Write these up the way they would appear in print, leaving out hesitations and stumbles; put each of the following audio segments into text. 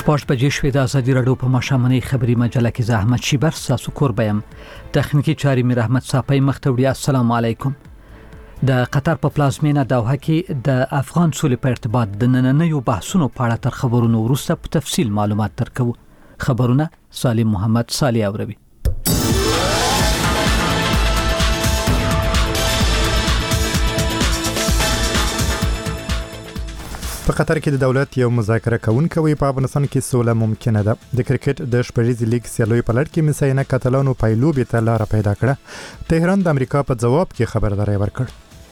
پاش بجې شوې د ازادي راډیو په ماشامنۍ خبري مجله کې زحمت شیبر ساسو کوربیم تخنیکی چاري میر احمد صافی مختوړي. السلام علیکم. د قطر په پلازمینه دوحه کې د افغان سولې په ارتباط د نننیو بحثونو په اړه تر خبرونو وروسته په تفصیل معلومات درکو. خبرونه سالم محمد صالح اوروي. په قطر کې د دولت یو مذاکره کوونکی په افغانستان کې سوله ممکنه ده. د کرکټ د شپږیزې لیګ سیالۍ په لړ کې مساینه کاتالانو پایلوبې ته لار پیدا کړه. تهران د امریکا په جواب کې خبرداري ورکړه.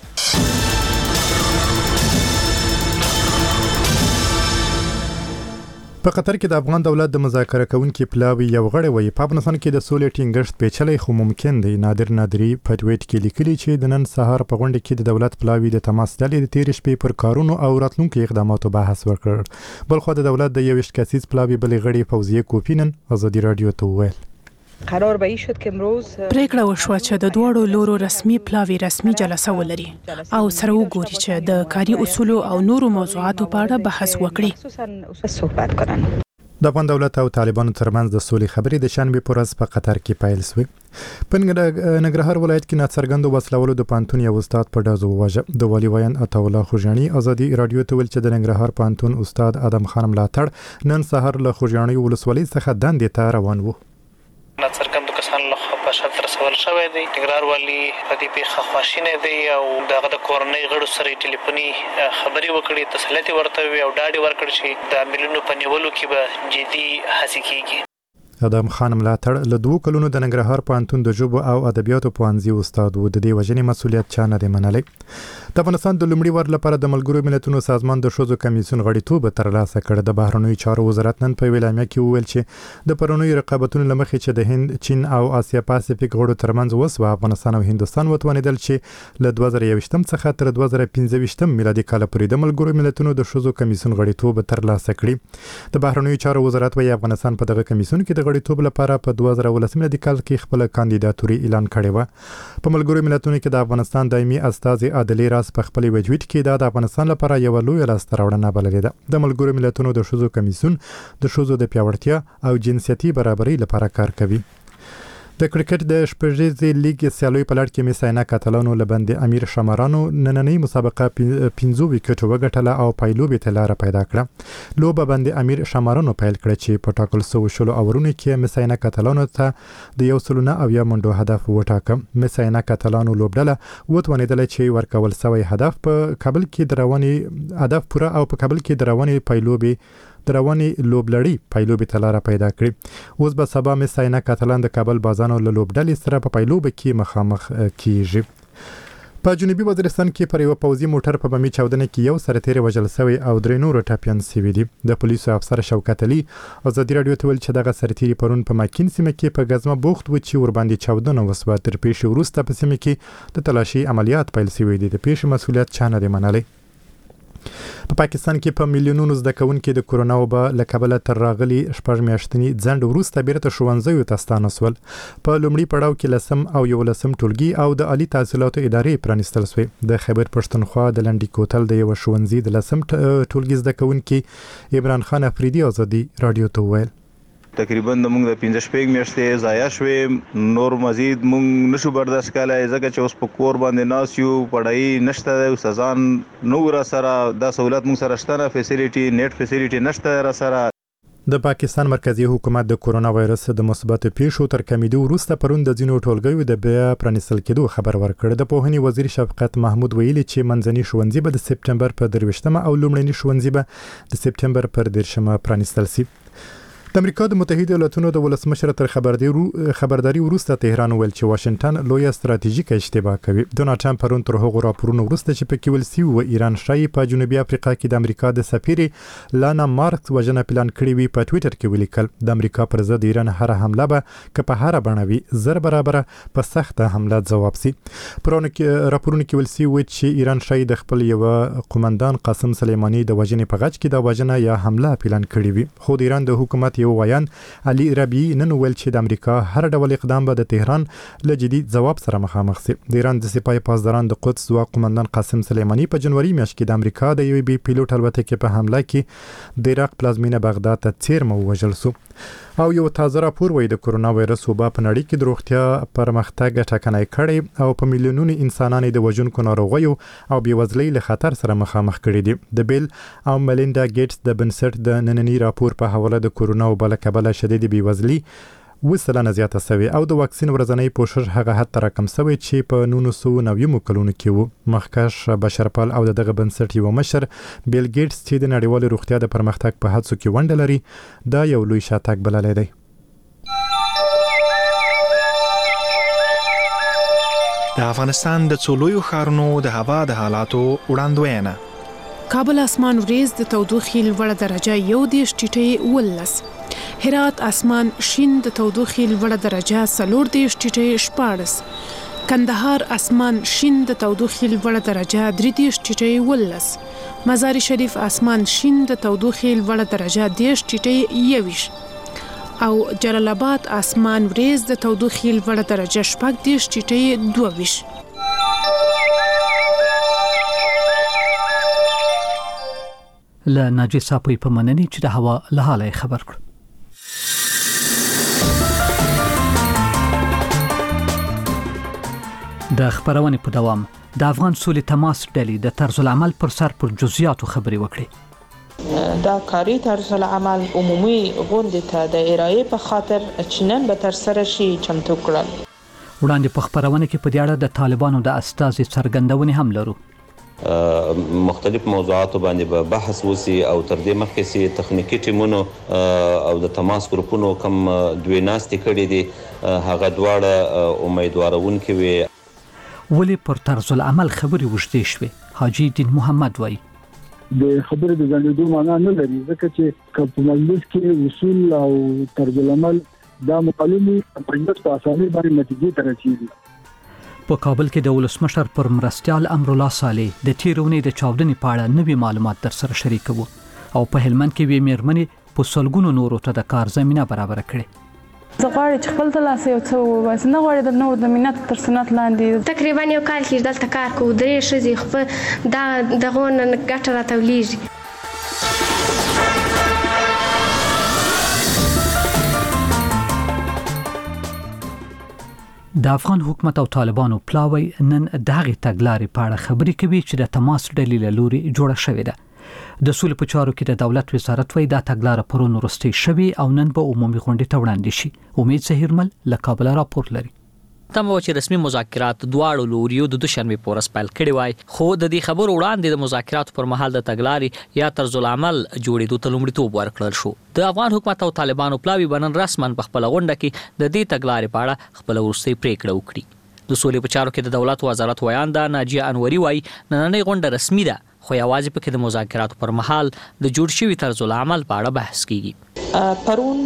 په قطر کې د افغان دولت د مذاکره کوونکی پلاوی یو غړی وایي په افغانستان کې د سولې ټینګښت پیچلې خو ممکن دی. نادری په ټویټ کې لیکلي چې د نن سهار په غونډه کې د دولت پلاوی د تماس ډلې د تیر شپې پر کارونو او راتلونکو اقداماتو بحث وکړ. بل خو د دولت د 21 کسیز پلاوی بل غړي فوزیه کوپینن ازادي رادیو ته وویل قرار به این شد که امروز پریکړه وشوه چې د دوړو لورو رسمي پلاوی رسمي جلسه ولري او سره وګوري چې د کاري اصول او نورو موضوعاتو په اړه بحث وکړي. صحبت کنن. د افغان دولت او طالبانو ترمنځ د سولې خبرې د شنبه پر ورځ په قطر کې پیل شوې. په ننګرهار ولایت کې ناڅرګندو وسلوالو د پانتون یو استاد په ډزو وواژه. د والي ویان عطاالله خوجانی ازادي رادیو ته ویل چې د ننګرهار پانتون استاد ادم خان ملاتړ نن سهار له خوجانی ولسوالۍ څخه دندې ته روان وو. ناڅرګندو کسانو له خوا په شرط رسول شوی دی. ننګرهار والي په دې پیښه خواشینی دی او دغه د کورنۍ غړو سره ټلیفوني خبرې وکړې، تسلیت ورته وی او ډاډ ورکړ چې د عاملینو په نیولو کې به جدي هڅې کیږي. ادم خان ملاتړ له 2 کلونو د ننګرهار پوهنتون د ژبو او ادبیاتو پوهنځي استاد و. د دې وجنې مسؤلیت چا نه دی منلی. د افغانستان د لومړي وار لپاره د ملګرو ملتونو سازمان د ښځو کمیسیون غړیتوب ترلاسه کړ. د بهرنیو چارو وزارت نن په اعلامیه کې وویل چې د پرونیو رقابتونو لمخې چې د هند، چین او آسیا پاسفیک غړو ترمنځ وسوه، افغانستان او هندستان وتوانیدل چې له 2021 څخه تر 2025 میلادي کال پورې د ملګرو ملتونو د ښځو کمیسیون غړیتوب ترلاسه کړي. د بهرنیو چارو وزارت وايي افغانستان په دغه کمیسیون کې د غړیتوب لپاره په 2019 میلادي کال کې خپل کاندیداتوري اعلان کړې و. په ملګرو ملتونو کې د افغانستان دایمي استازي عادلې راز په خپل ویډیو کې د افغانستان لپاره یو لوی لاسته راوړنه بللې ده. د ملګرو ملتونو د ښځو کمیسیون د ښځو د پیاوړتیا او جنسیتي برابرۍ لپاره کار کوي. د کرکټ د شپږیزې لیګ سیالۍ په لړ کې مساینه کاتالانو له بند امیر شمارانو نننۍ مسابقه 15 وکټو وګټله او پایلوبې ته لار پیدا کړه. لوبه بند امیر شمارانو پیل کړه چې په ټاکل شویو شلو اورونو کې مساینه کاتالانو ته د 109 منډو هدف وټاکه. مساینه کاتالانو لوبډله وتوانیدل چې ورکول شوی هدف په کابل کې درواني هدف پوره او په کابل کې درواني پایلوبې درواني لوبلړی پایلوبې ته لار پیدا کړي. اوس به سبا مساینه کاتالان د کابل بازانو له لوبډلې سره په پایلوبې کې مخامخ کیږي. په جنوبي وزیرستان کې پر یو پوځي موټر په بمي چاودنه کې یو سرتیر وژل شوی او 3 نور ټاپیان شوي دي. د پولیسو افسر شوکت علي ازادي رادیو ته ویل چې دغه سرتیر پرون په ماکین سیمه کې په غزمه بوخت و چې ور باندې چاودنه وسوه. تر پیښې وروسته په سیمه کې د تلاشي عملیات پیل شوي دي. د پیښې مسؤلیت چا نه دی منلی. په پاکستان کې په میلیونونو زده کوونکي د کورونا وبا له کبله تر راغلي 6 میاشتني ځنډ وروسته بیرته ښوونځیو ته ستانه شول. په لومړي پړاو کې 10 او 11 ټولګي او د عالی تحصیلاتو ادارې پرانیستل شوې. د خیبر پښتونخوا د لنډي کوتل د یو ښوونځي د 10 ټولګي زده کوونکي عمران خان افریدي ازادي رادیو ته وویل تقریبا موږ د 15 میاشتې ضایع شوې، نور مزید موږ نشو برداشت کولای ځکه چې اوس په کور باندې ناس یو، پړای نشته، استادان نو را سره دا سہولت موږ سره شته، فیسیلیټي نیټ فیسیلیټي نشته را سره. د پاکستان مرکزی حکومت د کورونا وایرس د مثبت پیښو تر کمیدو وروسته پرون د ځینو ټولګیو د بیا پرانیستل کېدو خبر ورکړ. د پوهنې وزیر شفقت محمود ویلي چې منځني ښوونځي به د سپټمبر په 23 او لومړني ښوونځي به د سپټمبر پر 13 پرانیستل شي. د امریکا د متحده ایالاتونو د ولسمشر تر خبرداري وروسته تهران ویل چې واشنگټن لوی ستراتیژیکه اشتباه کوي. ډونالډ ټرمپ پرون تر هغو راپورونو وروسته چې په کې ویل شوي و ایران شایي په جنوبي افریقا کې د امریکا د سفیر لانا مارکس وژنه پلان کړې وي په ټویټر کې ولیکل د امریکا پر ضد ایران هر حمله به که په هر بڼه وي زر برابر په سخته حمله ځواب شي. راپورونو کې ویل شوي و چې ایران شایي د خپل یو قومندان قاسم سلیمانی د وژنې په غچ کې د وژنه یا حمله پلان کړې وي. خو د ایران د حکومت رادیو وایان علي ربیعي نن ویل چې د امریکا هر ډول اقدام به د تهران له جدي ځواب سره مخامخ شي. د ایران د سپاه پاسداران د قدس ځواک قومندان قاسم سلیمانی په جنوري میاشت کې د امریکا د یوې بي پیلوټ الوتکې په حمله کې د عراق پلازمینه بغداد ته څیرمه ووژل شو. او یو تازه راپور وایي د کرونا وایرس وبا په نړۍ کې د روغتیا پرمختګ ټاکنې کړي او په میلیونونو انسانانو د وژونکو ناروغیو او بېوزلۍ له خطر سره مخامخ کړي دي. د بیل او ملیندا ګیټس د بنسټ د نننی راپور په حواله د کرونا وبا له کبله شدید بېوزلۍ 20% زیاته شوې او د واکسین ورځنی پوښښ هغه حد ته راکم شوی چې په 1990 کلونو کې وو. مخکښ بشرپال او دغه بنسټ یو مشر بیل ګیټس چې د نړیوال روغتیا د پرمختګ په هڅو کې ونډه لري دا یو لوی شاتګ بللی دی. د افغانستان د څولویو ښارونو د هوا د حالاتو وړاندوینه. کابل اسمان وریځ د تودوخې لوړه درجه 10 هرات اسمان شین د تودوخې لوړه درجه 14 کندهار اسمان شین د تودوخې لوړه درجه 13 مزار شریف اسمان شین د تودوخې لوړه درجه 10 او جلال آباد اسمان وریځ د تودوخې لوړه درجه 22 له ناجی صاحب په منني چې د هوا له حاله خبر کړ. د خبرونې په دوام د افغان سولې تماس ډلې د طرز العمل پر سر پر جزئیاتو خبرې وکړې. دا کاری طرز العمل عمومي غونډې ته د ارائې په خاطر چې نن به ترسره شي چمتو کړل. وړاندې په خبرونه کې په دې اړه د طالبانو د استازي څرګندونې هم لرو. مختلف موضوعاتو باندې به بحث وسی او تر دې مخکې سي تخنیکی ټیمونو او د تماس ګروپونو کم دوی ناستې کړې دي هغه دواړه امیدوارونکې وي. ولی پر طرز العمل خبرې وشتې شوې. حاجی دین محمد وایي د خبرې د ځندېدو معنا نه لري ځکه چې په مجلس کې اصول او طرز العمل دا مقالمي په اسانۍ باندې نتیجې ته رسیږي. په کابل کې د ولسمشر پر مرستیال امرالله صالح د تیرونې د چاودنې په اړه نوي معلومات در سره شریکوو او په هلمند کې وی میرمنې په سلګونو نورو ته د کار زمينه برابر کړې. زه غواړم چې خپل تلاسه یو څه وباسم نه غواړم د نور د مینت تر سنت لاندې تقریبا یو کال کې دلته کار کوو درې ښځې خو دا دغه نه ګټه راتولیږي. د افغان حکومت او طالبانو پلاوی نن دغه تګلارې په اړه خبرې کوي چې د تماس ډلې له لوري جوړه شوې ده. د سولې په چارو کې د دولت وزارت وایي دا تګلارې پرون وروستۍ شوې او نن به عمومي غونډې ته وړاندې شي. امید سهیرمل له کابل راپور لري. تم چې رسمي مذاکرات دواړو لوریو د دوشنبه پورس پیل کړي وای خو د دې خبرو وړاندې د مذاکرات پر مهال د تګلارې یا طرز العمل جوړېدو ته لومړیتوب ورکړل شو. د افغان حکومت او طالبانو پلاوی بنن رسمن په خپل غونډه کې د دې تګلارې په اړه خپل وروستۍ پریکړه وکړي. د سولې په چارو کې د دولت وزارت وایانده ناجیه انوري وای نننۍ غونډه رسمي ده خو یوازې پکې د مذاکراتو پر مهال د جوړ شوي طرز العمل په اړه بحث کیږي. پرون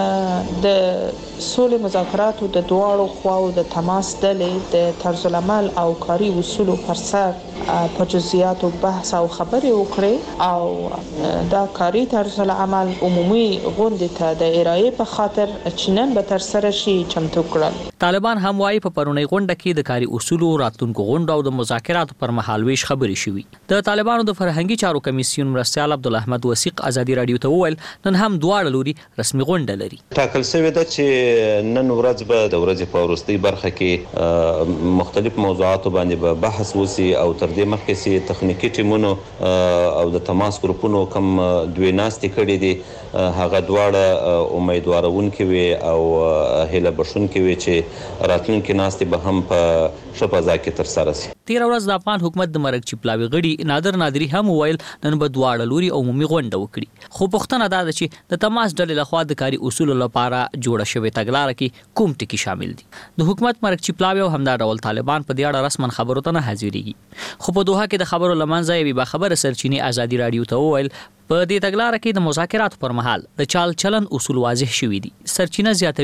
د سولې مذاکراتو د دواړو خواو د تماس ډلې د طرز العمل او کاري اصولو پر سر په جزئیاتو بحث او خبرې وکړې او دا کاري طرز العمل عمومي غونډې ته د ارائې په خاطر چې نن به ترسره شي چمتو کړل. طالبان هم وايي په پرونی غونډه کې د کاري اصولو راتلونکو غونډو او د مذاکراتو پر مهال ویش خبرې شوې. د طالبانو د فرهنګي چارو کمیسیون مرستیال عبدالاحمد وثیق ازادي رادیو ته وویل نن هم دواړه لوري رسمي غونډه لري. ټاکل شوی ده چې نن ورځ به د ورځې په وروستۍ برخه کې مختلف موضوعاتو باندې به بحث وسی او تر دې مخکې سي تخنیکی ټیمونو او د تماس ګروپونو کم دوی ناستې کړې دي هغه دواړه امیدوارونکې وي او هیله بښونکې وي چې راتلونکي ناستې به هم په ښه فضا کې ترسره شي. تیر ورځ د افغان حکومت د مرکزي پلاوی غړي نادر نادری هم ویل نن به دواړه لوري عمومي غونډه وکړي خو پوښتنه دا ده چې د تماس ډلې لخوا د کاري اصولو لپاره جوړه شوې تګلارې کې کوم ټکي شامل دي. د حکومت مرکزي پلاوی او همدا ډول طالبان په دې اړه رسمن خبرو ته نه حاضرېږي خو په دوحه کې د خبرو لمنځه یوې باخبره سرچینې ازادي رادیو ته وویل په دې تګلارې کې د مذاکراتو پر مهال د چال چلن اصول واضح شوي دي. سرچینه زیاتوي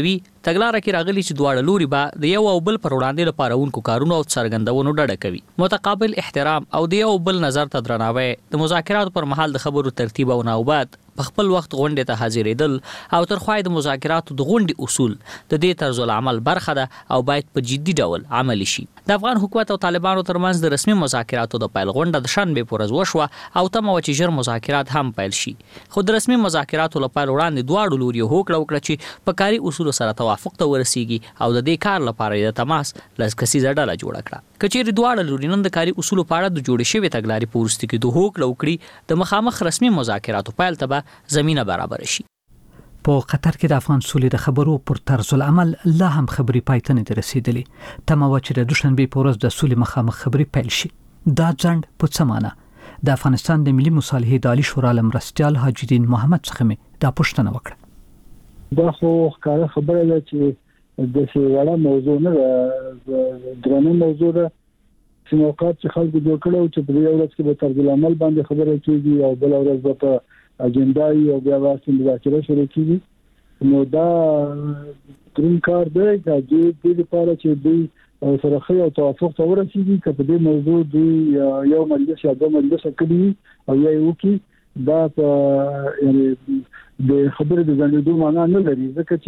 تګلارې کې راغلي چې دواړه لوري به د یو او بل پر وړاندې لپاره اونکو کارونو او څرګندونو ډډه کوي. متقابل احترام او د یو بل نظر ته درناوی د مذاکراتو پر مهال د خبرو ترتیب او نوبت په خپل وخت غونډې ته حاضرېدل او تر خوای د مذاکراتو د غونډې اصول د دې طرز العمل برخه ده او باید په جدي ډول عملي شي. د افغان حکومت او طالبانو ترمنځ د رسمي مذاکراتو د پیل غونډه د شنبې په ورځ وشوه او تمه وه چې ژر مذاکرات هم پیل شي. خو د رسمي مذاکراتو لپاره وړاندې دواړو لوري هوکړه وکړه چې په کاري اصولو سره توافق ته ورسیږي او د دې کار لپاره د تماس لسکسیزه ډله جوړه کړه. کچېرې دواړه لوري نن د کاري اصولو په اړه د جوړې شوې تګلارې په وروسته کې د هوکړه وکړي د مخامخ رسمي مذاکراتو پیل ته به زمینه برابر شي. په قطر کې د افغان سولې د خبرو پر طرز العمل لا هم خبري پای ته نه رسیدلې. تمه وه چې د دوشنبې په ورځ د سولې مخامخ خبري پیل شي. دا ځنډ په څه معنا؟ د افغانستان د ملي مصالحې د عالی شورا مرستیال حاجی الدین محمد څخه مې دا پوښتنه وکړه. دا خو ښکاره خبره ده چې د سیواله موضوع نه ده، درنه موضوع ده. سموقات چې خلکو جوړ کړو چې په یو ورځ کې به طرز العمل باندې خبره کیږي او بل ورځ به په اجنډا او بیا واسطه مذاکره شروع کیږي. نو دا دریم کار دی چې د دې لپاره چې دوی سره خو او توافق ته ورسیږي چې په دې موضوع دوی یو مجلس یا دوه مجلس کړي او یو کې دا یعنی د خبرې د ځندو معنا نه لري، ځکه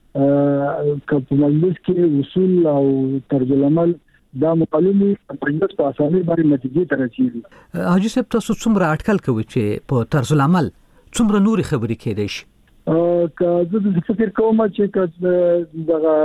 چې په مجلس کې اصول او طرز العمل دا معلومي په په اسانه باندې نتیجې ته رسیږي. حاجی صاحب تاسو څومره اټکل کوئ چې په طرز العمل څومره نوري خبرې کېدای شي؟ که زه فکر کوم چې دغه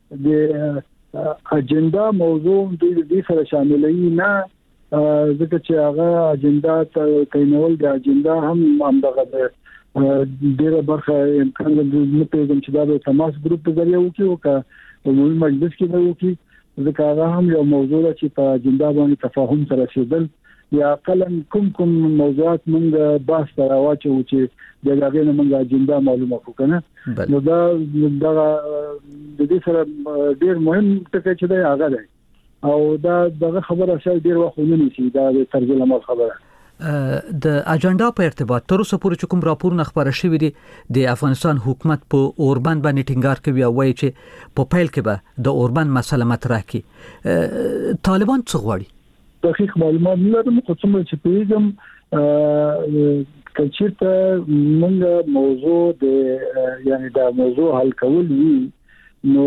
د اجنډا موضوع د دې سره شاملې نه، ځکه چې هغه اجنډا ته کینول د اجنډا هم دغه ډیره برخه امکان نه پیژنم چې دا د تماس ګروپ په ذریعہ وکړي او که په ملي مجلس کې وکړي، ځکه هغه هم یو موضوع ده چې په اجنډا باندې تفاهم سره رسیدل یا قلم کوم موضوعات موږ بحث راوچو چې د هغه نه موږ اجنډا معلومه کو کنه. نو دا د دې سره ډیر مهم ټکی چې دی هغه دی او دا دغه خبره شای ډیر وخت نه نشي دا د طرز العمل خبره. د اجنډا په ارتباط تر اوسه پورې کوم راپور نه خبره شوی دی د افغانستان حکومت په اوربند باندې ټینګار کوي او وایي چې په پیل کې به د اوربند مسله مطرح کړي. طالبان څه غواړي؟ دقیق معلومات نه لرم، خو څومره چې پیژم کچېرته موږ موضوع د یعنی دا موضوع حل کول وی نو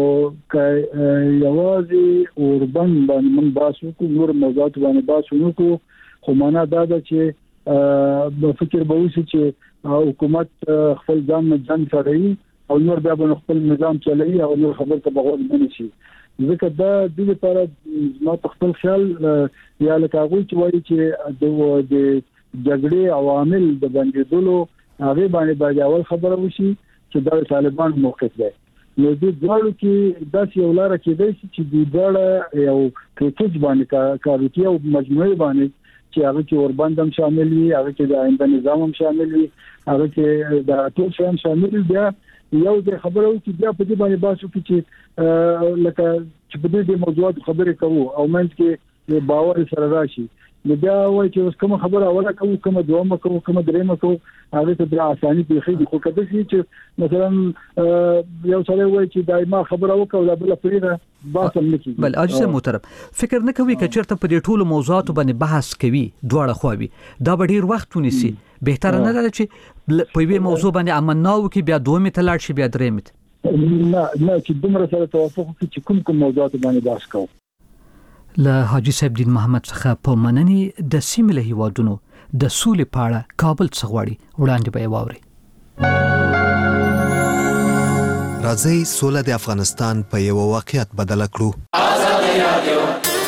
یوازې اوربند باندې موږ باسو کو نور موضوعات باندې باسو نو کو، خو معنا دا ده چې په فکر به وشي چې حکومت خپل ځان نه ځان سړی او نور بیا به خپل نظام چلوي او نور خبر ته بغور نه شي. ځکه دا د لپاره ما خپل خیال یا لکه هغه چې وایي چې د جګړې عوامل د بندیدلو هغه باندې اول خبره وشي چې دا طالبان موقف دی. نو د دوړو کې داسې یو لار کېدای شي چې د دوړه یو پیکیج باندې کاروتي او مجموعي باندې چې هغه کې اوربند هم شامل وي، هغه کې د آئینده نظام هم شامل وي، هغه کې د ټول شی هم شامل وي. بیا یو د خبرو چې بیا په دې باندې باسو چې لکه چې په دې موضوعات خبرې کوو او منځ کې باور سره راشي. نو بیا وایي چې اوس کوم خبره اوله کوو، کوم دومه کوو، کوم درېمه کوو، هغه ته بیا اساني پیخي خو کده چې مثلا یو سره وایي چې دایما خبره وکړو لا بل پریده باسم نکي. بل اجازه محترم فکر نه کوي چې چرته په دې ټولو موضوعاتو باندې بحث کوي دواړه خواوي دا به ډیر وخت ونیسي. بهتره نه ده چې په یوه موضوع باندې امناو کې بیا دوه مت لاړ شي بیا درې مت نه چې دومره سره توافق کوي چې کوم موضوعات باندې بحث کوو. له حاجی صاحب الدین محمد څخه په مننې د سیمې له هیوادونو د سولې په اړه کابل څخه غواړي وړاندې به واوري. راځي سوله د افغانستان په یو واقعیت بدل کړو. آزاد رادیو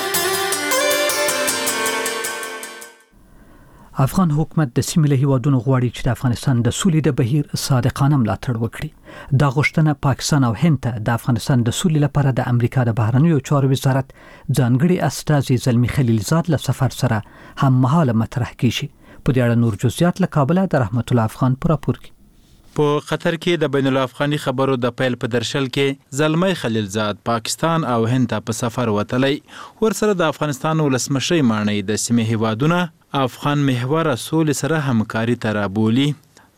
افغان حکومت د سیمې له هیوادونو غواړي چې د افغانستان د سولې د بهیر صادقانه ملاتړ وکړي. دا غوښتنه پاکستان او هند ته د افغانستان د سولې لپاره د امریکا د بهرنیو چارو وزارت ځانګړي استازي زلمی خلیلزاد له سفر سره هم مهاله مطرح کیږي. په دې اړه نور جزئیات له کابل د رحمت الله افغان پر راپور کې. په قطر کې د بین الافغاني خبرو د پیل په درشل کې زلمی خلیلزاد پاکستان او هند ته په سفر وتلی. ورسره د افغانستان ولسمشر مانی د سیمې هیوادونه افغان محور سولې سره همکاري ته رابولي.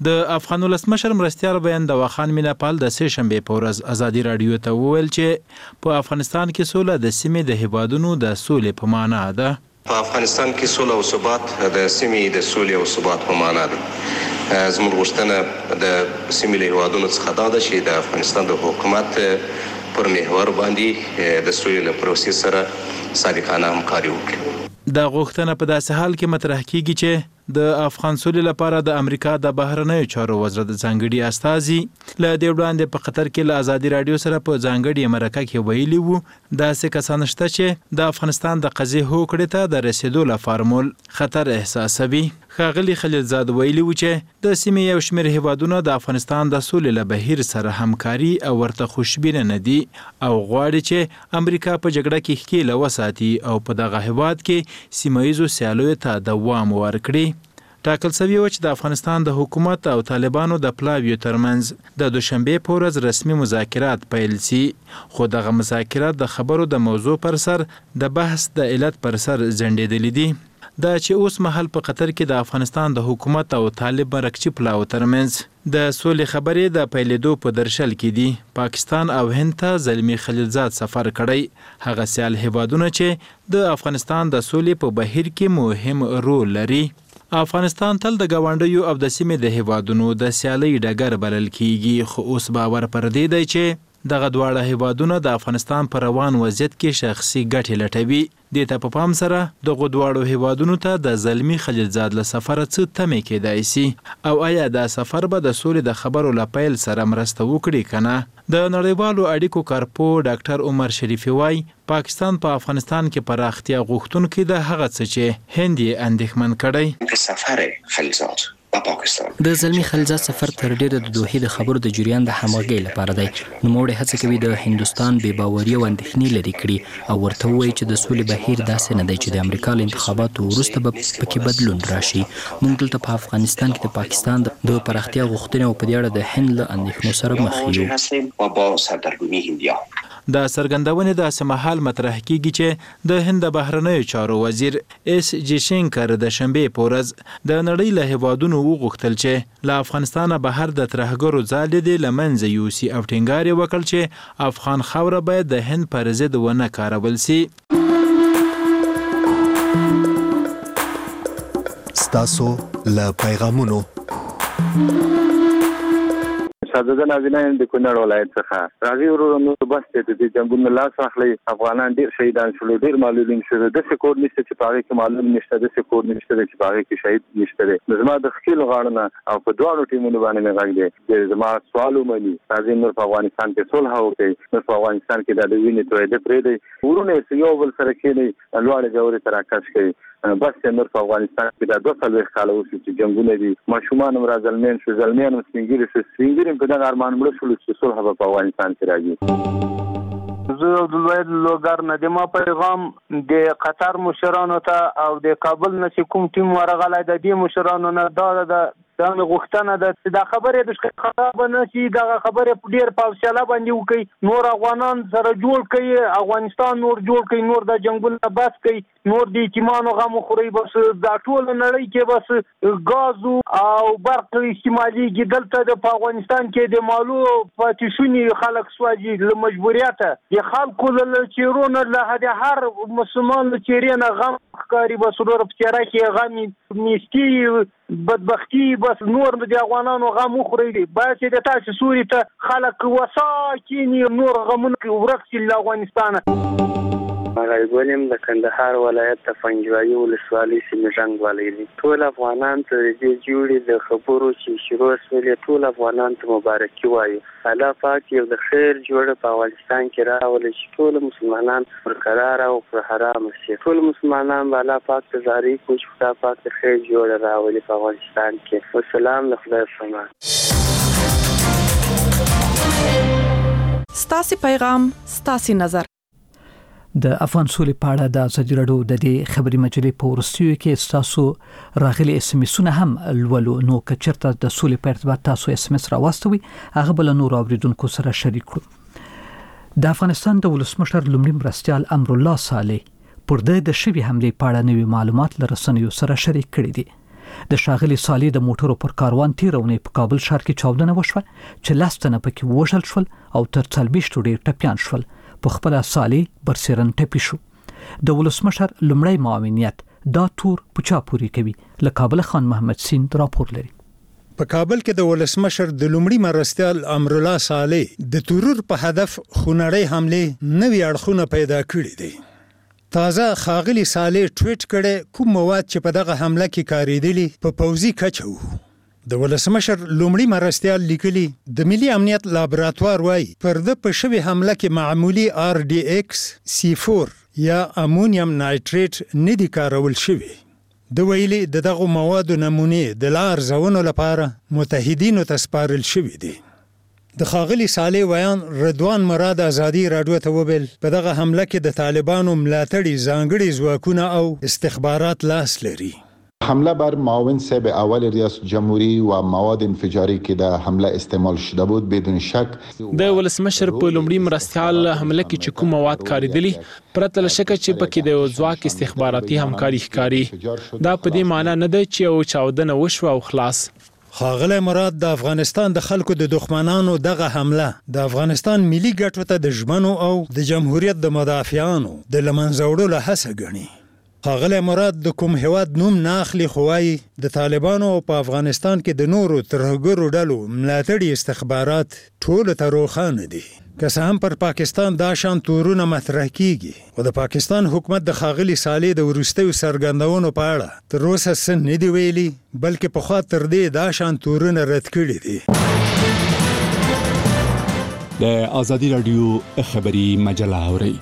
د افغان ولسمشر مرستیال بیان د وخان میناپال د سه شنبه په ورځ ازادي رادیو ته وویل چې په افغانستان کې سوله د سیمې د هیوادونو د سولې په معنا ده. په افغانستان کې سوله او ثبات د سیمې د سولې او ثبات په معنا ده. زموږ غوښتنه د سیمې له هیوادونو څخه دا ده چې د افغانستان د حکومت پر محور باندې د سولې له پروسې سره صادقانه همکاري وکړي. دا غوښتنه په داسې حال کې مطرح کیږي چې د افغان سولې لپاره د امریکا د بهرنیو چارو وزارت ځانګړي استازي له دې وړاندې په قطر کې له ازادي رادیو سره په ځانګړي مرکه کې ویلي وو داسې کسان شته چې د افغانستان د قضیې هوکړې ته د رسیدو لپاره خطر احساسوي. ښاغلي خلیلزاد ویلي وو چې د سیمې یو شمېر هیوادونه د افغانستان د سولې له بهیر سره همکاري او ورته خوشبینه نه دي او غواړي چې امریکا په جګړه کې ښکیله وساتي او په دغه هیواد کې سیمه ییزو سیالیو ته دوام ورکړي. ټاکل شوی و چې د افغانستان د حکومت او طالبانو د پلاویو ترمنځ د دوشنبه په ورځ رسمي مذاکرات پیل شي، خو دغه مذاکرات د خبرو د موضوع پر سر د بحث د علت پر سر ځنډېدلي دي. دا چې اوس مهال په قطر کې د افغانستان د حکومت او طالب مرکچی پلاو ترمنځ د سولې خبرې د پیلېدو په درشل کې دي. پاکستان او هند ته زلمی خلیلزاد سفر کړی، هغه سیال هیوادونه چې د افغانستان د سولې په بهیر کې مهم رول لري. افغانستان تل د ګاونډیو او د سیمې د هیوادونو د سیالۍ ډګر بلل کیږي، خو اوس باور پر دې دی چې دغه دواړه هیوادونه د افغانستان پر روان وضعیت کې شخصي ګټې لټوي. دې ته په پام سره دغه دواړو هیوادونو ته د زلمی خلیلزاد له سفره څه تمې کېدای شي او آیا دا سفر به د سولې د خبرو له پیل سره مرسته وکړي که نه؟ د نړیوالو اړیکو کارپو ډاکټر عمر شریفي وایي پاکستان په افغانستان کې پراختیا غوښتونکی د هغه څه چې هند یې اندېښمن کړی. سفر خلیلزاد د زلمی خلیلزاد سفر تر ډیره د دوحې د خبرو د جریان د همغږۍ لپاره دی. نوموړی هڅه کوي د هندوستان بې باوري او اندېښنې لرې کړي او ورته ووایي چې د سولې بهیر داسې نه دی چې د امریکا له انتخاباتو وروسته به پکې بدلون راشي. موږ دلته په افغانستان کې د پاکستان د پراختیا غوښتنې او په دې اړه د هند له اندېښنو سره مخ یو. دا څرګندونې داسې مهال مطرح کیږي چې د هند د بهرنیو چارو وزیر اس جیشنکر د شنبې په ورځ د نړۍ له هیوادونو وغوښتل چې له افغانستانه بهر د ترهګرو ځالې دې له منځه یوسي او ټینګار یې وکړ چې افغان خاوره باید د هند پر ضد ونه کارول سي. ستاسو له پیغامونو ساده نازنین د کونړ ولایت څخه راځي ورونو بس ته د جنگونو لاس اخلي. افغانان ډیر شهیدان شول، ډیر معلولین شول، د سکور نشته چې پاره کې معلوم نشته، د سکور نشته چې پاره کې شهید نشته. زما د خپل غاړنه او په دوه ټیمونو باندې نه غږی زما سوال ومني راځي نور په افغانستان کې صلح وکړي، نور په افغانستان کې د وینې توې د پرې دی ورونه یو بل سره کې لوړ جوړې تراکش کوي. بس نور په افغانستان کې د 2 کال اوسې چې جنگونه دي، ماشومان هم راځلمن شو، ځلمیان هم سپینګری په دغه ارمان مړ شول چې صلح په افغانستان کې راځي. زه عبدالواحد لوګر نه د ما پیغام د قطر مشرانو ته او د کابل نه چې کوم ټیم ورغلی د دې مشرانو نه دا غوښتنه ده چې دا خبرې د خراب نه شي، دا خبرې په ډیر پاوشاله باندې وکړي، نور افغانان سره جوړ کړي، افغانستان نور جوړ کړي، نور د جنگونو بس کړي، نور د یتیمانو غم خوري. بس دا ټول نړۍ کې بس غاز او برق استعمالي دلته د افغانستان کې د مالو پاتیشونی خلک سواجي له مجبوریت د خلکو له چیرونه له هر مسلمان چیرې غم ښکاري. بس ورور په چیرې کې غم میستی بدبختی بس نور د افغانانو غم خوري. بس د تاسو سوري ته خلک وساکینی نور غمونه ورکسي له افغانستان. غیبولیم د کندهار ولایت د فنجوایي ولسوالۍ سیمې ژوند ولري. ټول افغانان ته د جوړې د خبرو چې شروع شولې ټول افغانان ته مبارکي وایي. الله پاک یو د خیر جوړه په افغانستان کې راولي چې ټول مسلمانان پر قرار او پر حرام شي. ټول مسلمانان به الله پاک ته زارۍ کوي چې خدای پاک د خیر جوړه راولي په افغانستان کې. والسلام له خدای فرمان. ستاسو پیغام ستاسو نظر. د افغان سولې په اړه د ازادي راډیو د دې خبري مجلې په ورستیو کې تاسو راغلي SMS هم لولو، نو که چېرته د سولې په ارتباط تاسو SMS راوستوي هغه بل نور اوریدونکو سره شریک کړو. د افغانستان د ولسمشر لومړي مرستیال امرالله صالح پر د شوی حمله په اړه نوې معلومات له رسنیو سره شریک کړي دي. د شاغلي صالح د موټرو پر کاروان تیرونه په کابل ښار کې چاودنه وشوه چې لاستنه پکې وژل شول او تر 40 ډیر ټپيان شول. په خپل صالح برسرن ټپي شو. د ولسمشر لمړی معاونیت دا تور پچا پوری کوي. له کابل خان محمد سیند راپور لري. په کابل کې د ولسمشر د لومړي مرستیال امرالله صالح د ترور په هدف خونړۍ حمله نوې اړخونه پیدا کړې دي. تازه خاغلی صالح ټویټ کړي کوم مواد چې په دغه حمله کې کاریدلي په پوزي کچو. د ولسمشر لومړي مرستیال لیکلي د ملي امنیت لابراتوار وایي پر د په شوی حمله کې معمولی RDX C4 یا امونیم نایټریټ نه دي کارول شوی. د ویلي دغه موادو نمونه د لار زونو لپاره متحدینو ته سپارل شوی دي. د خاغلی صالح ویان رضوان مراد ازادي رادیو ته وبل په دغه حمله کې د طالبانو ملاتړي ځانګړي ځواکونه او استخبارات لاس لري. حمله بر معاون صاحب اول ریاست جمهوری و مواد انفجاری که در حمله استعمال شده بود بدون شک د ولسمشر په لومړي مرستیال حمله کې چې کوم مواد کاریدلي پرته له شک چې پکې د ځواک استخباراتي همکاري ښکاري. دا په دې معنی نه ده چې او چاودنه وشوه او خلاص. خاغلی مراد د افغانستان د خلکو د دښمنانو دغه حمله د افغانستان ملي ګټو ته د ژمنو او د جمهوریت د مدافعانو د لمنځه وړلو هڅه ګڼي. خاغلی مراد د کوم هیواد نوم نه اخلي خو وايي د طالبانو په افغانستان کې د نورو ترهګرو ډلو ملاتړي استخبارات ټول ته روښانه دي. که څه هم پر پاکستان دا شان تورونه مطرح کیږي او د پاکستان حکومت د خاغلی صالح د وروستیو څرګندونو په اړه تر اوسه څه نه دی ویلي بلکې پخوا تر دې دا شان تورونه رد کړي دي. د آزادي رادیو خبری مجله اوري.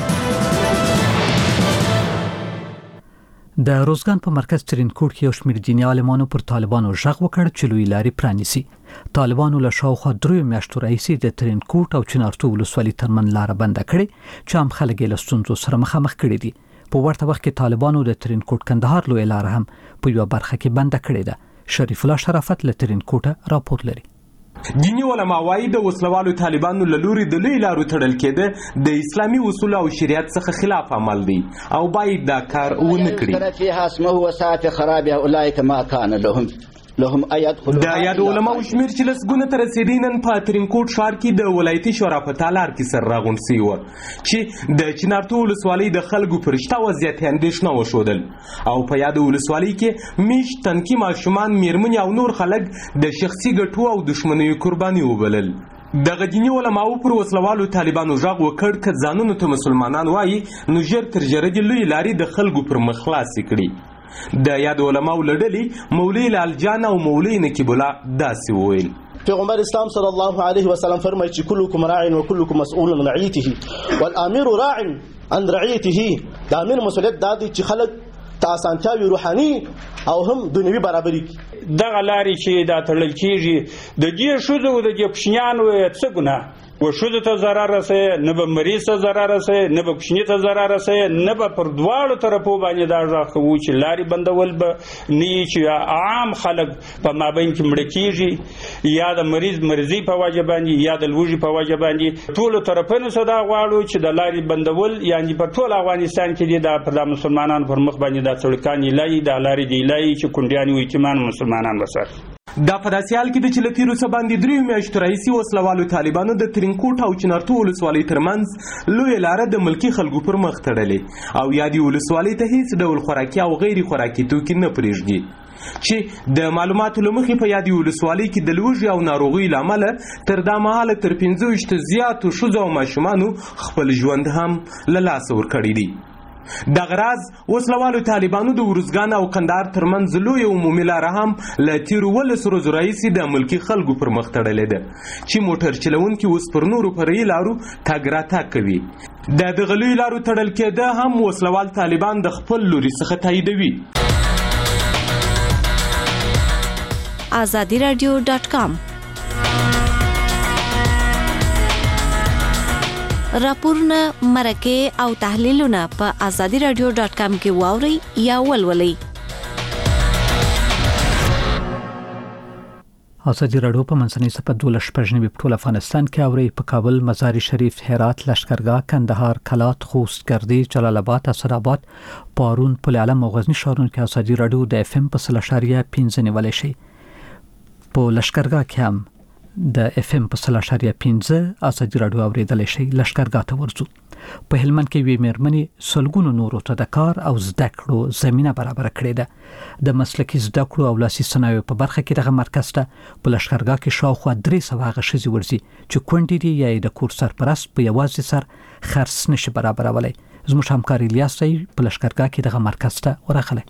د روزګان په مرکز ترینکوټ کې یو شمېر دیني عالمانو پر طالبانو غږ وکړ چې لوی لارې پرانیسي. طالبانو له شاوخوا 3 میاشتو راهیسې د ترینکوټ او چنارتو ولسوالۍ ترمن لاره بنده کړې چې عام خلک یې له ستونزو سره مخامخ کړي دي. په ورته وخت کې طالبانو د ترینکوټ کندهار لوی لاره هم په یوه برخه کې بنده کړې ده. شریف الله شرافت له ترینکوټه راپور لري. دینی علما وايي د وسلوالو طالبانو له لوري د لوی لارو تړل کېده د اسلامي اصول او شریعت څخه خلاف عمل دی او باید دا کار ونه کړي. فيها اسمه وساعة خرابها اولئك ما كان لهم د یاد علماء شمیر چې لسګونه تر رسیدي نن په ترینکوټ ښار کې د ولایتي شورا په تالار کې سر راغونډ شوي وو چې د چنارتو ولسوالۍ د خلکو پر شته وضعیت اندېښنه وښودل او په یاد ولسوالۍ کې میشت تنکي ماشومان میرمنې او نور خلک د شخصي ګټو او دښمنیو قرباني وبلل. دغه دیني علماو پر وسلوالو طالبانو غږ وکړ که ځانونو ته مسلمانان وایي نو ژر تر ژره دې لوی لارې د خلکو پر مخ خلاصې کړي. د یاد علماو لړلې مولوی لال جان او مولوی نقیب الله داسې وویل. پیغمبر اسلام صلی الله علیه وسلم فرمایي چې کلکم راع و کلکم مسئول عن رعیته والامیر راع عن رعیته. د امیر مسؤلیت دا دی چې خلک ته اسانتیاوي روحاني او هم دنیوي برابري دغه لارې چې دا تړل کیږي د دې ښځو د دې کوچنیانو څه ګناه و ښځو ته ضرر رسوي نه به مریض ته ضرر رسوي نه به کوچني ته ضرر رسوي نه به پر دواړو طرفو باندې دا غږ کوو چې لارې بندول به نه چې عام خلک په مابین کې مړه کیږي یا د مریض مرضي په وجه باندې یا د لوږې په وجه باندې ټولو طرفونو څخه دا غواړو چې د لارې بندول یعنې په ټول افغانستان کې دا پر مسلمانانو پر مخ باندې دا سړکان لای دا لارې دی لای چې کونډیان وي چې مسلمانان وسات. دا په داسې حال کې د چې له تیرو څه باندې 3 میاشتو راهیسې وسلوالو طالبانو د ترینکوټ او چنارتو ولسوالۍ ترمنځ لویه لاره د ملکي خلکو پر مخ تړلې او یادې ولسوالۍ ته هیڅ ډول خوراکي او غیر خوراکي توکي نه پرېږدي چې د معلوماتو له مخې په یادې ولسوالۍ کې د لوږې او ناروغۍ له امله تر دا مهاله تر 15 زیاتو ښځو او ماشومانو خپل ژوند هم له لاسه ورکړی دی. دغه راز وسلوالو طالبانو د ورزګان او کندهار ترمنځ لوی عمومي لاره هم له تیرو 12 ورځو راهیسې د ملکي خلکو پر مخ تړلې ده چې موټر چلوونکي اوس پر نورو فرعي لارو تګ راتګ کوي. د دغه لوی لارو تړل کېده هم وسلوال طالبان د خپل لوري څخه تاییدوي. azadiradio.com راپورونه مرکه او تحلیلونه په azadiradio.com کې واوري یا ولولئ. ازادي راډیو په منځنۍ صفحه 12 په ټول افغانستان کې اوري په کابل، مزار شریف، هرات، لشکرګاه، کندهار، کلات، خوست، ګردی، جلال آباد، اسداباد، پارون، پل علم او غزنی ښارونو کې ازادي راډیو د FM په 0.5 نیولای شي. په لشکرګاه کې هم د FM په 0.5 ازادي راډیو اوریدلای شي. لشکرګاه ته ورځو. په هلمند کې وی مېرمنې سلګونو نورو ته د کار او زده کړو زمينه برابر کړې ده. د مسلکي زده کړو او لاسي صنایعو په برخه کې دغه مرکز ته په لشکرګاه کې شاوخوا 300 هغه ښځې ورځي چې کونډې دي یا د کور سرپرست په یوازې سر خرڅ نشي برابرولای. زموږ همکار الیاس صاحب په لشکرګاه کې دغه مرکز ته ورغلی.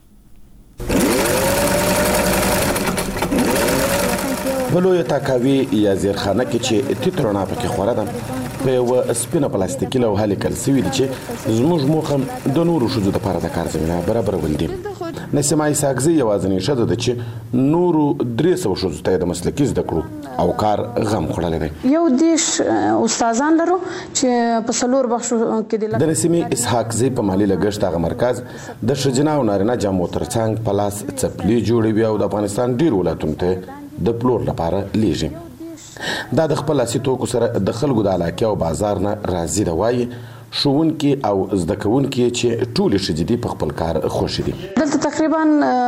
بلوی تاکاوی یا زیرخانه کې چې تیترونه پکې خوره ده په یو سپینه پلاستیکي لوحه لیکل شوي دي چې زموږ موخه د نورو ښځو دپاره د کار زمینه برابرول دي. نسیمه اسحاقزي یوازینۍ ښځه ده چې نورو 300 ښځو ته د مسلکي زده کړو او کار غم خوړلی دی. یو دیش استادان لرو چې په څلور بخشو کې د نسیمې اسحاقزي په مالي لګښت هغه مرکز د ښځینه او نارینه جامو ترڅنګ په لاس څپلۍ جوړوي او د افغانستان ډېرو ولایتونو ته د پلور لپاره لیږي. دا د خپل لاسي توکو سره د خلکو د علاقې او بازار نه راضي ده. وایي ښوونکي او زده کوونکي چې ټولې ښځې دي په خپل کار خوښې دي. دلته تقریبا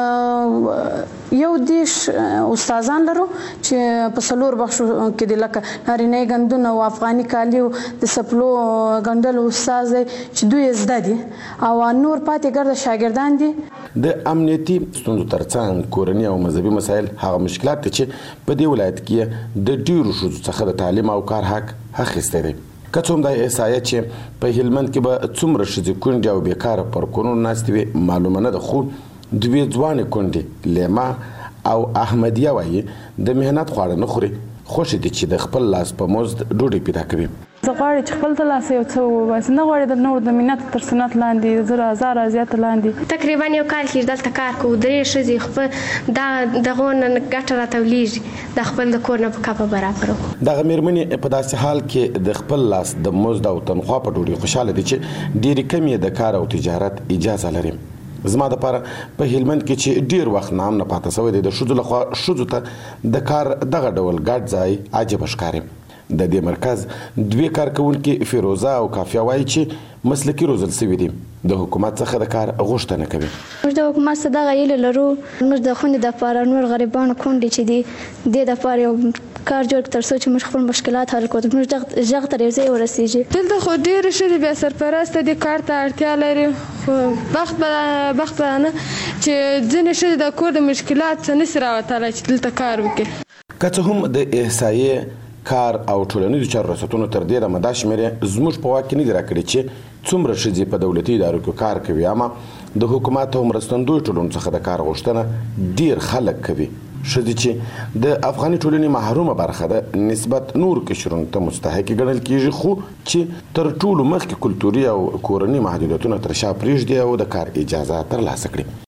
یو دیش استادان لرو چې په څلور بخشو کې دي، لکه نارینه ګندونه او افغاني کالي د سپلو ګندلو استاد چې دوی زده دي او نور پاتې ګرځي شاګردان دي. د امنیتي ستونزو ترڅنګ کورني او مذهبي مسایل هغه مشکلات دي چې په دې ولایت کې د ډیرو ښځو څخه د تعلیم او کار حق اخیستی دی. که څوم د احصایه چې په هلمند کې به څومره ښځې کونډې او بیکاره پر کورونو ناستې وي معلومه نه ده، خو دوې ځوانې کونډې لیما او احمدیه وایي د مهنت خواړه نه خوري، خوښې دي چې د خپل لاس په مزد ډوډۍ پیدا کوي. زه غواړم چې خپل ترلاسه یو څه وباسم، نه غواړم د نور د منت تر سنت لاندې 1000 زیات لاندې. تقریبا یو کال کې دلته کار کوو، 3 ښځې خپل دغه نه ګټه راټولیږي د خپل د کور نه په کاپه برابرو. دغه مېرمنې په داسې حال کې د خپل لاس د مزد او تنخوا په ډوډۍ خوشحاله دي چې ډېرې کمې د کار او تجارت اجازه لري. زما دپاره په هلمند کې چې ډېر وخت نام نه پاته شوی دی، د ښځو لخوا ښځو ته د کار دغه ډول ګډ ځای عجیبه ښکاري. د دې مرکز 2 کارکونکي فیروزه او کافیه وایي چې مسلکي روزل شوي دي، د حکومت څخه د کار غوښتنه کوي. موږ د حکومت څخه دغه هیله لرو، موږ د خوندې دپاره نور غریبانو کونډې چې دي دې دپاره یو کار جوړ کړو تر څو چې موږ خپل مشکلات حل کړو، موږ غږ تر یو ځای ورسیږي. دلته خو ډېرې ښځې بیا سرپرسته دي، کار ته اړتیا لري، خو بخت به نه چې ځینې ښځې د کور د مشکلات څخه نشي راوتلی چې دلته کار وکړي. که څه هم د احصایې کار او ټولنیزو چارو ریاستونو تر دې دمه دا شمېرې زموږ په واک کې نه دي راکړي چې څومره ښځې په دولتي ادارو کې کار کوي، اما د حکومت او مرستندویو ټولنو څخه د کار غوښتنه ډېر خلک کوي. ښځې چې د افغاني ټولنې محرومه برخه ده نسبت نور قشرونو ته مستحق ګڼل کېږي، خو چې تر ټولو مخکې کلتوري او کورني محدودیتونه تر شا پرېږدي او د کار اجازه ترلاسه کړي.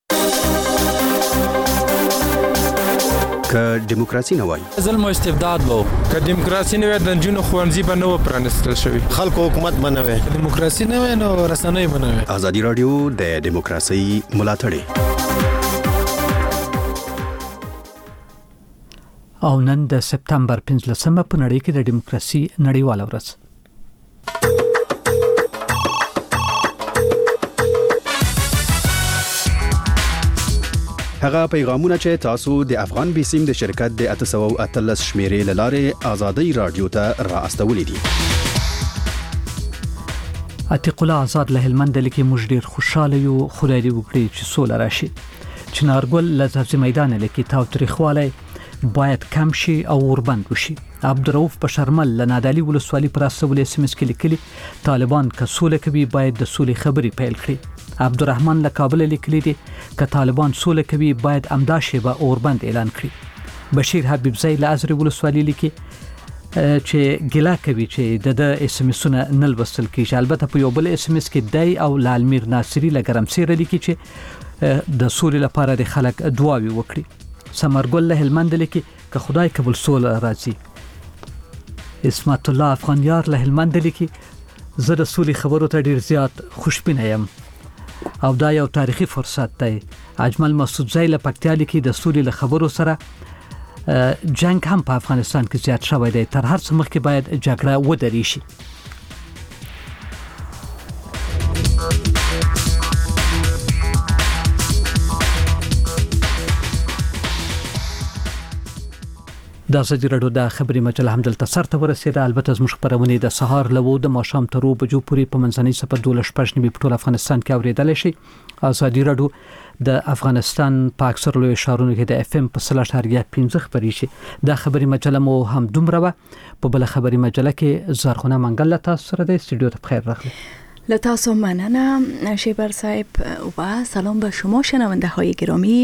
که دیموکراسي نه وای، ظلم او استبداد وو. که دیموکراسي نه وای د نجونو ښوونځي به نه و پرانیستل شوي، خلکو حکومت به نه وای. دیموکراسي نه وای نو رسنۍ به نه وای. ازادي راډیو د دیموکراسي ملاتړی. او نن د سپتمبر 15 په نړۍ کې د دیموکراسي نړیواله ورځ. هغه پیغامونه چې تاسو د افغان بیسیم د شرکت د 813 شمیرې لاره ازادي رادیو ته را استولې دي. عتیق الله آزاد له هلمند لیکي موږ ډیر خوشاله یو، خدای دې وکړي چې سوله راشي. چنارګل لزاف میدان لیکي تاوتریخواله باید کم شي او وربند وشي. عبدالرؤف بشرمل لنادالي ولسوالي پر اسول SMS کې لیکلي طالبان که سوله کوي باید د سولې خبرې پیل کړي. عبدالرحمن له کابل لیکلي دي که طالبان سوله کوي باید امداشي به اوربند اعلان کړي. بشیر حبیب زئی له ازرې ولسوالي لیکي چې ګلا کوي چې د SMS-ونه نل وصل کیږي. البته په یو بل SMS کې دای او لالمیر ناصری لګرمسیر لیکي چې د سولې لپاره د خلک دعاوي وکړي. سمرګل له هلمند لیکي که خدای قبول سوله راځي. اسمت الله افغانیار له هلمند لیکي زه د سولې خبرو ته ډیر زیات خوشبینه یم او دا یو تاریخي فرصت دی. اجمل مسعود زئی له پکتیا لیکي د سولې له خبرو سره جنگ هم په افغانستان کې زیات شوی دی. تر هر څه مخکې باید جګړه ودرې شي. د ازادي راډیو د خبري مجله هم دلته سرته ورسېده. البته زموږ خبرونه د سهار له 9 د ماښام تر 2 بجو پورې په منځنۍ سفر 12:15 په ټول افغانستان کې اوریدل شي. ازادي راډیو د افغانستان په اکثر لوی ښارونو کې د FM په 0.15 خبري شي. د خبري مجله مو هم دومره په بل خبري مجله کې زرغونه منګل تاسو سره د استودیو ته بخیر راغلی. لطاسو مننه شیبر صاحب و سلام به شما شنونده های گرامی.